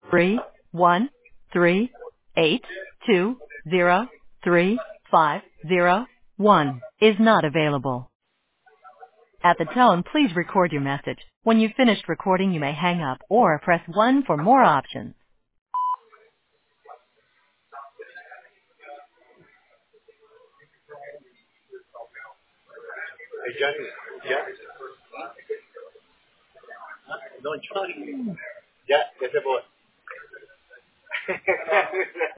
313820351 is not available. At the tone, please record your message. When you've finished recording, you may hang up or press 1 for more options. Hey, Johnny. Yeah. No, Johnny. Ya se fue.